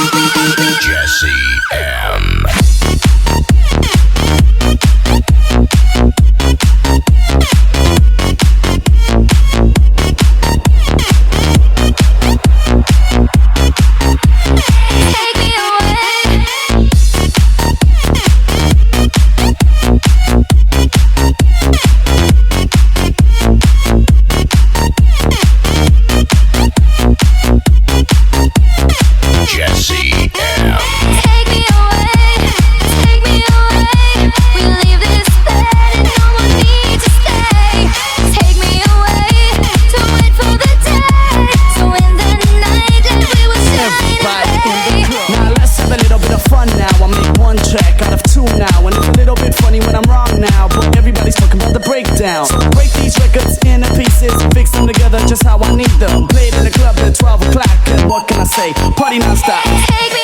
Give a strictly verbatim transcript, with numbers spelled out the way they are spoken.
Jesse M. Take me away. Jesse M. Take me away, take me away. We leave this bed and no one needs to stay. Take me away to wait for the day. So in the night that we will shine Everybody in the away. club. Now let's have a little bit of fun now. I make one track out of two now, and it's a little bit funny when I'm wrong now, but everybody's talking about the breakdown. So break these records into pieces, fix them together just how I need them. Played in the club at twelve o'clock, and what can I say? Party non-stop. Take me